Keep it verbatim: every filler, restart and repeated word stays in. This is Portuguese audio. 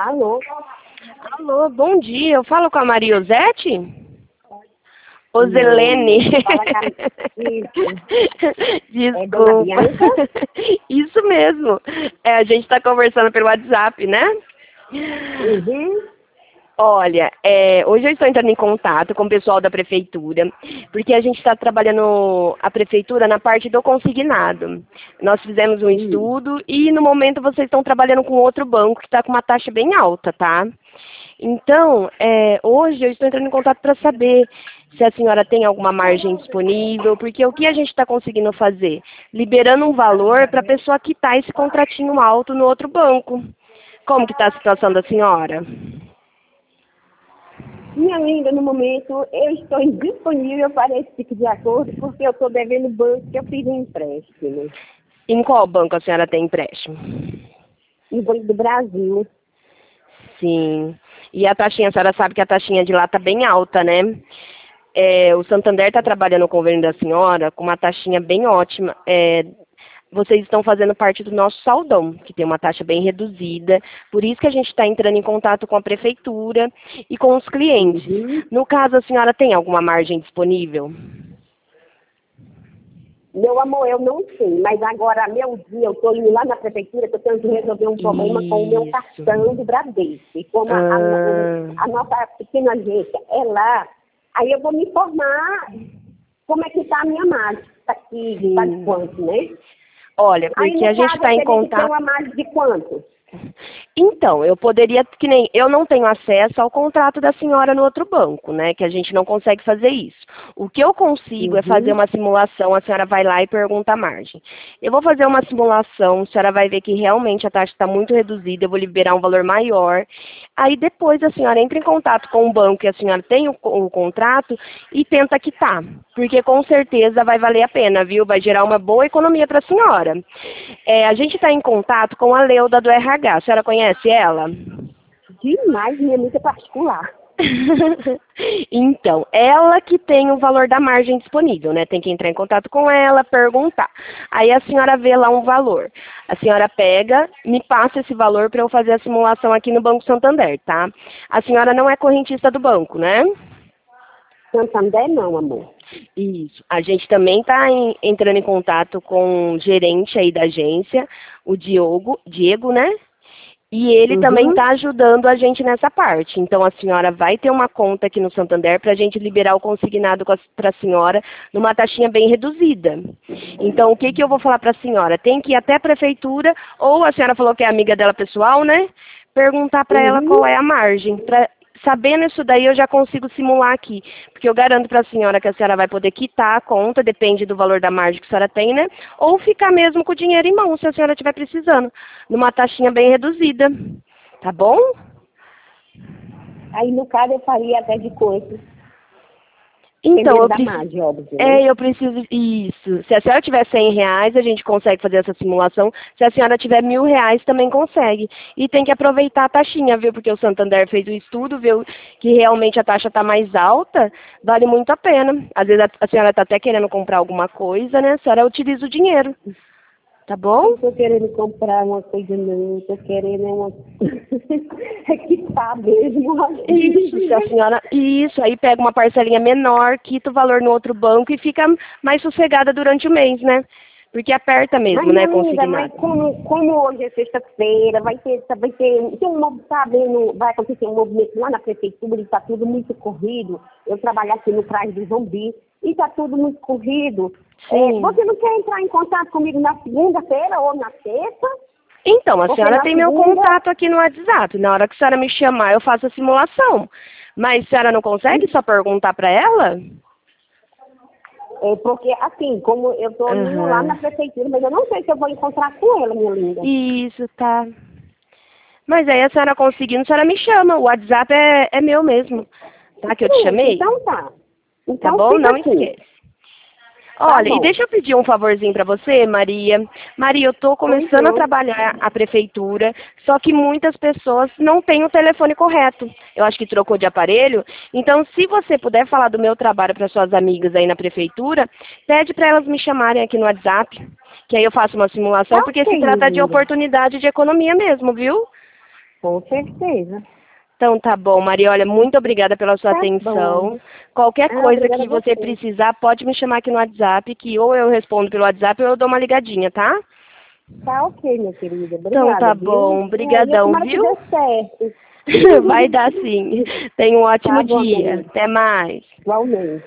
Alô? Alô, bom dia. Eu falo com a Maria Osete? Ozelene. É Dona Bianca? Desculpa. Isso mesmo. É, a gente está conversando pelo WhatsApp, né? Uhum. Olha, é, hoje eu estou entrando em contato com o pessoal da prefeitura, porque a gente está trabalhando a prefeitura na parte do consignado. Nós fizemos um Hum. estudo e no momento vocês estão trabalhando com outro banco que está com uma taxa bem alta, tá? Então, é, hoje eu estou entrando em contato para saber se a senhora tem alguma margem disponível, porque o que a gente está conseguindo fazer? Liberando um valor para a pessoa quitar esse contratinho alto no outro banco. Como que está a situação da senhora? Minha linda, no momento eu estou indisponível para esse tipo de acordo porque eu estou devendo banco que eu fiz um empréstimo. Em qual banco a senhora tem empréstimo? No Banco do Brasil. Sim. E a taxinha, a senhora sabe que a taxinha de lá está bem alta, né? É, o Santander está trabalhando com o governo da senhora com uma taxinha bem ótima. É, vocês estão fazendo parte do nosso saldão, que tem uma taxa bem reduzida. Por isso que a gente está entrando em contato com a prefeitura e com os clientes. Uhum. No caso, a senhora tem alguma margem disponível? Meu amor, eu não sei, mas agora, meu dia, eu estou indo lá na prefeitura que eu tenho que resolver um problema com o meu Isso. cartão do Bradesco. E como a, a, Ah. a nossa pequena agência é lá, aí eu vou me informar como é que está a minha margem. Está aqui, está de quanto, né? Olha, Aí, porque no a gente caso, está eu em teria que ter contato... uma margem de quanto? Então, eu poderia, que nem, eu não tenho acesso ao contrato da senhora no outro banco, né, que a gente não consegue fazer isso. O que eu consigo é fazer Uhum. uma simulação, a senhora vai lá e pergunta a margem. Eu vou fazer uma simulação, a senhora vai ver que realmente a taxa está muito reduzida, eu vou liberar um valor maior. Aí depois a senhora entra em contato com o banco que a senhora tem o, o contrato e tenta quitar, porque com certeza vai valer a pena, viu? Vai gerar uma boa economia para a senhora. É, a gente está em contato com a Leuda do R H. A senhora conhece ela? Demais, minha amiga particular. Então, ela que tem o valor da margem disponível, né? Tem que entrar em contato com ela, perguntar. Aí a senhora vê lá um valor. A senhora pega, me passa esse valor para eu fazer a simulação aqui no Banco Santander, tá? A senhora não é correntista do banco, né? Santander não, amor. Isso. A gente também está entrando em contato com o gerente aí da agência, o Diogo, Diego, né? E ele também Uhum. está ajudando a gente nessa parte. Então, a senhora vai ter uma conta aqui no Santander para a gente liberar o consignado para a senhora numa taxinha bem reduzida. Então, o que, que eu vou falar para a senhora? Tem que ir até a prefeitura, ou a senhora falou que é amiga dela pessoal, né? Perguntar para ela qual Uhum. é a margem. Pra, sabendo isso daí, eu já consigo simular aqui. Porque eu garanto para a senhora que a senhora vai poder quitar a conta, depende do valor da margem que a senhora tem, né? Ou ficar mesmo com o dinheiro em mão, se a senhora estiver precisando, numa taxinha bem reduzida. Tá bom? Aí, no caso, eu faria até de coisa. Então, Dependendo eu da preciso... margem, óbvio, né? É, eu preciso... Isso. Se a senhora tiver cem reais, a gente consegue fazer essa simulação. Se a senhora tiver mil reais, também consegue. E tem que aproveitar a taxinha, viu? Porque o Santander fez o estudo, viu que realmente a taxa está mais alta, vale muito a pena. Às vezes a, a senhora está até querendo comprar alguma coisa, né? A senhora utiliza o dinheiro. Tá bom? Não tô querendo comprar uma coisa, não. Tô querendo é uma... é quitar mesmo. Isso, se a senhora... Isso, aí pega uma parcelinha menor, quita o valor no outro banco e fica mais sossegada durante o mês, né? Porque aperta Mas, mesmo, minha né, linda, mas consignado. como, como hoje é sexta-feira, vai ter, vai ter, tem um novo, tá vendo, vai acontecer um movimento lá na prefeitura e tá tudo muito corrido. Eu trabalho aqui no Praia do Zumbi e tá tudo muito corrido. É, Sim. você não quer entrar em contato comigo na segunda-feira ou na sexta? Então, a Porque senhora na tem meu segunda, contato aqui no WhatsApp. Na hora que a senhora me chamar, eu faço a simulação. Mas a senhora não consegue só perguntar para ela? é porque assim, como eu tô indo lá na Aham. prefeitura, mas eu não sei se eu vou encontrar com ela, minha linda. Isso, tá. Mas aí a senhora conseguindo, a senhora me chama. O WhatsApp é, é meu mesmo. Tá? Que eu te Pronto, chamei? então tá. Tá Então bom? fica Não assim. esquece. Tá Olha, e bom. deixa eu pedir um favorzinho para você, Maria. Maria, eu estou Pois começando a não. trabalhar a prefeitura, só que muitas pessoas não têm o telefone correto. Eu acho que trocou de aparelho. Então, se você puder falar do meu trabalho para suas amigas aí na prefeitura, pede para elas me chamarem aqui no WhatsApp, que aí eu faço uma simulação, Tá porque ok, se minha trata de linda. oportunidade de economia mesmo, viu? Com certeza. Então tá bom, Maria, olha, muito obrigada pela sua Tá atenção. bom. Qualquer Ah, coisa obrigada que a você você. precisar, pode me chamar aqui no WhatsApp, que ou eu respondo pelo WhatsApp ou eu dou uma ligadinha, tá? Tá ok, minha querida. Então Obrigada, tá viu? bom, É, e eu brigadão, tomara que dê viu? certo. Vai dar sim. Tenha um ótimo Tá bom, minha dia. amiga. Até mais. Igualmente.